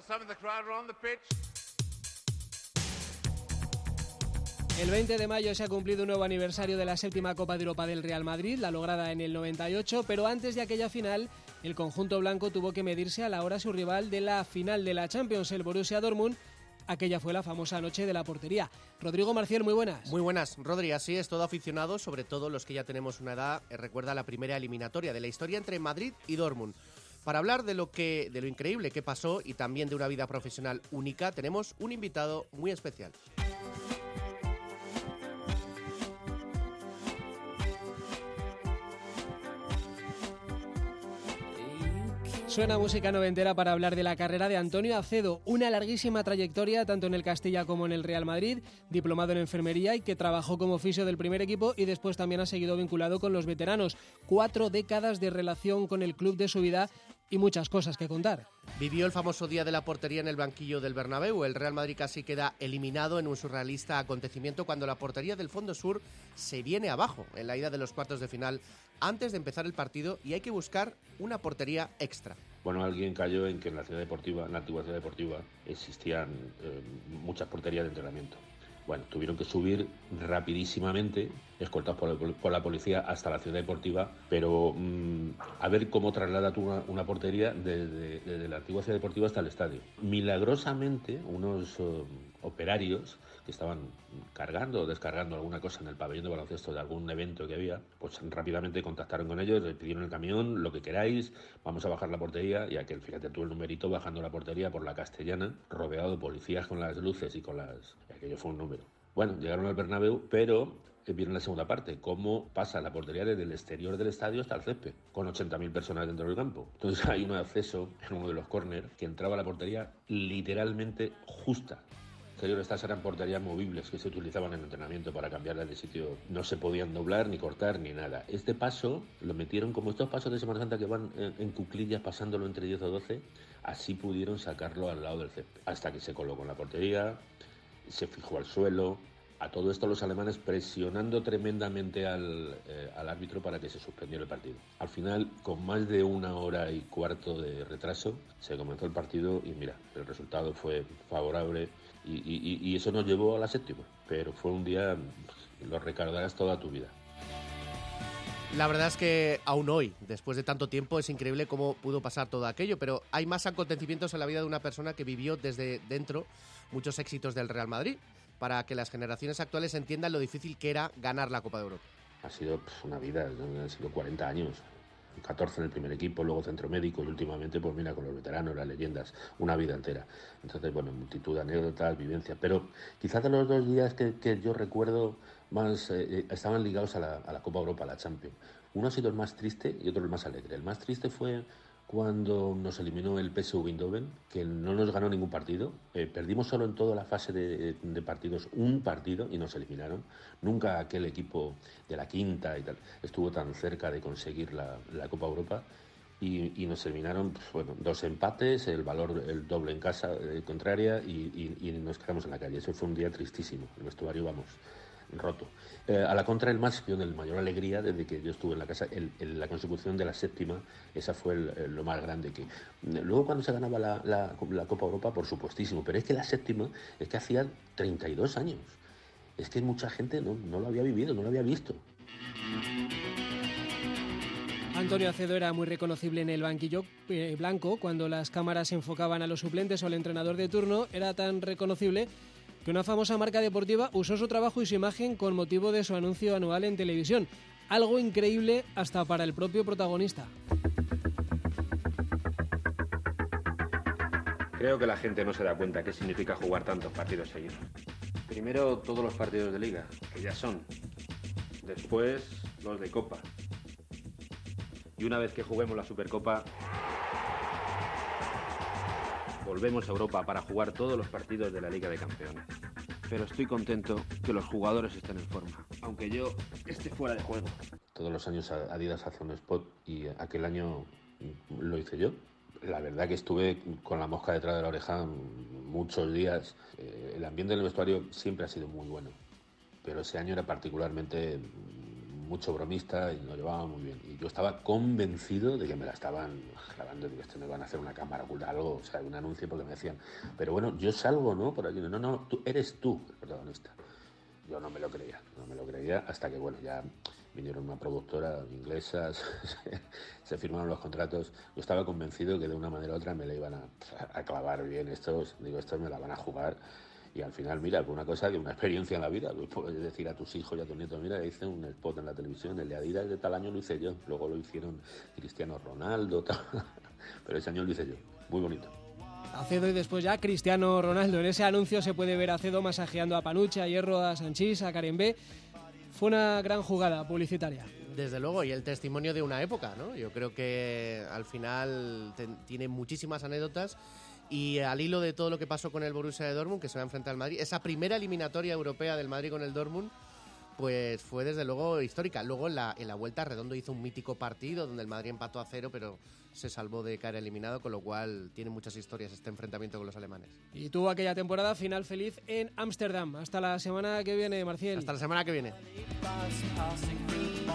El 20 de mayo se ha cumplido un nuevo aniversario de la 7ª Copa de Europa del Real Madrid, la lograda en el 98, pero antes de aquella final, el conjunto blanco tuvo que medirse a la hora su rival de la final de la Champions, el Borussia Dortmund. Aquella fue la famosa noche de la portería. Rodrigo Marcial, muy buenas. Muy buenas, Rodri. Así es, todo aficionado, sobre todo los que ya tenemos una edad, recuerda la primera eliminatoria de la historia entre Madrid y Dortmund. Para hablar de lo increíble que pasó y también de una vida profesional única, tenemos un invitado muy especial. Suena música noventera para hablar de la carrera de Antonio Acedo, una larguísima trayectoria tanto en el Castilla como en el Real Madrid, diplomado en enfermería y que trabajó como fisio del primer equipo y después también ha seguido vinculado con los veteranos. 4 décadas de relación con el club de su vida y muchas cosas que contar. Vivió el famoso día de la portería en el banquillo del Bernabéu. El Real Madrid casi queda eliminado en un surrealista acontecimiento cuando la portería del Fondo Sur se viene abajo en la ida de los cuartos de final antes de empezar el partido y hay que buscar una portería extra. Bueno, alguien cayó en que en la ciudad deportiva, en la antigua ciudad deportiva, existían muchas porterías de entrenamiento. Bueno, tuvieron que subir rapidísimamente, escoltados por la policía, hasta la ciudad deportiva, pero a ver cómo traslada tú una portería desde la antigua ciudad deportiva hasta el estadio. Milagrosamente, unos operarios que estaban cargando o descargando alguna cosa en el pabellón de baloncesto de algún evento que había, pues rápidamente contactaron con ellos, les pidieron el camión, lo que queráis, vamos a bajar la portería, y aquel, fíjate tú el numerito bajando la portería por la Castellana, rodeado de policías con las luces y con las... Aquello fue un número. Bueno, llegaron al Bernabéu, pero vieron la segunda parte, cómo pasa la portería desde el exterior del estadio hasta el césped, con 80.000 personas dentro del campo. Entonces hay un acceso en uno de los córner que entraba a la portería literalmente justa. Estas eran porterías movibles que se utilizaban en entrenamiento para cambiarlas de sitio. No se podían doblar, ni cortar, ni nada. Este paso lo metieron como estos pasos de Semana Santa que van en cuclillas pasándolo entre 10 o 12. Así pudieron sacarlo al lado del césped. Hasta que se colocó en la portería, se fijó al suelo. A todo esto los alemanes presionando tremendamente al árbitro para que se suspendiera el partido. Al final, con más de 1 hora y cuarto de retraso, se comenzó el partido y mira, el resultado fue favorable y eso nos llevó a la 7ª. Pero fue un día, lo recordarás toda tu vida. La verdad es que aún hoy, después de tanto tiempo, es increíble cómo pudo pasar todo aquello, pero hay más acontecimientos en la vida de una persona que vivió desde dentro muchos éxitos del Real Madrid, para que las generaciones actuales entiendan lo difícil que era ganar la Copa de Europa. Ha sido una vida, han sido 40 años, 14 en el primer equipo, luego centro médico y últimamente, pues mira, con los veteranos, las leyendas, una vida entera. Entonces, bueno, multitud de anécdotas, vivencias, pero quizás de los 2 días que yo recuerdo más estaban ligados a la Copa Europa, a la Champions. Uno ha sido el más triste y otro el más alegre. El más triste fue cuando nos eliminó el PSV Eindhoven, que no nos ganó ningún partido. Perdimos solo en toda la fase de partidos un partido y nos eliminaron. Nunca aquel equipo de la quinta y tal estuvo tan cerca de conseguir la Copa Europa. Y nos eliminaron, pues, bueno, 2 empates, el doble en casa contraria y nos quedamos en la calle. Eso fue un día tristísimo. El vestuario, vamos, roto. A la contra, el más, yo de mayor alegría desde que yo estuve en la casa, la consecución de la 7ª, esa fue lo más grande. Que luego cuando se ganaba la Copa Europa, por supuestísimo, pero es que la 7ª es que hacía 32 años. Es que mucha gente no lo había vivido, no lo había visto. Antonio Acedo era muy reconocible en el banquillo blanco. Cuando las cámaras enfocaban a los suplentes o al entrenador de turno, era tan reconocible que una famosa marca deportiva usó su trabajo y su imagen con motivo de su anuncio anual en televisión. Algo increíble hasta para el propio protagonista. Creo que la gente no se da cuenta qué significa jugar tantos partidos seguidos. Primero todos los partidos de Liga, que ya son. Después los de Copa. Y una vez que juguemos la Supercopa, volvemos a Europa para jugar todos los partidos de la Liga de Campeones. Pero estoy contento que los jugadores estén en forma, aunque yo esté fuera de juego. Todos los años Adidas hace un spot y aquel año lo hice yo. La verdad que estuve con la mosca detrás de la oreja muchos días. El ambiente en el vestuario siempre ha sido muy bueno, pero ese año era particularmente mucho bromista y nos llevábamos muy bien. Y yo estaba convencido de que me la estaban grabando, de que esto me iban a hacer una cámara oculta, algo, o sea, un anuncio, porque me decían, pero bueno, yo salgo, ¿no? Por allí. No, eres tú el protagonista. Yo no me lo creía hasta que, bueno, ya vinieron una productora inglesa, se firmaron los contratos. Yo estaba convencido que de una manera u otra me la iban a clavar bien estos me la van a jugar. Y al final, mira, una cosa que una experiencia en la vida, puedes decir a tus hijos y a tus nietos, mira, hice un spot en la televisión, el de Adidas de tal año lo hice yo, luego lo hicieron Cristiano Ronaldo, tal. Pero ese año lo hice yo, muy bonito. Acedo y después ya Cristiano Ronaldo. En ese anuncio se puede ver a Acedo masajeando a Panucci, a Hierro, a Sanchís, a Karen B. Fue una gran jugada publicitaria. Desde luego, y el testimonio de una época, ¿no? Yo creo que al final tiene muchísimas anécdotas. Y al hilo de todo lo que pasó con el Borussia de Dortmund, que se va a enfrentar al Madrid, esa primera eliminatoria europea del Madrid con el Dortmund, pues fue desde luego histórica. Luego en la vuelta Redondo hizo un mítico partido donde el Madrid empató a 0, pero se salvó de caer eliminado, con lo cual tiene muchas historias este enfrentamiento con los alemanes. Y tuvo aquella temporada final feliz en Ámsterdam. Hasta la semana que viene, Marcial. Hasta la semana que viene.